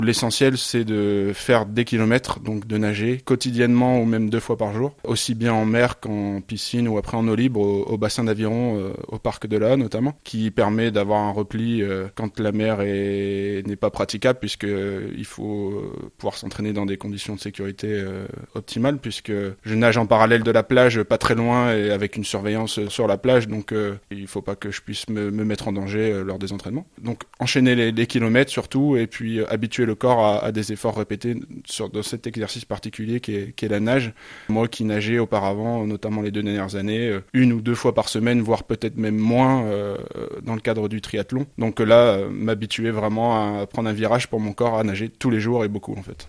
L'essentiel, c'est de faire des kilomètres, donc de nager quotidiennement ou même 2 fois par jour, aussi bien en mer qu'en piscine ou après en eau libre au bassin d'Aviron, au parc de la Haye notamment, qui permet d'avoir un repli quand la mer n'est pas praticable, puisque il faut pouvoir s'entraîner dans des conditions de sécurité optimales, puisque je nage en parallèle de la plage, pas très loin, et avec une surveillance sur la plage, donc il faut pas que je puisse me mettre en danger lors des entraînements. Donc enchaîner les kilomètres surtout, et puis habituer le corps à des efforts répétés dans cet exercice particulier qui est la nage. Moi qui nageais auparavant, notamment les 2 dernières années, 1 ou 2 fois par semaine, voire peut-être même moins dans le cadre du triathlon. Donc là, m'habituer vraiment à prendre un virage pour mon corps, à nager tous les jours et beaucoup en fait.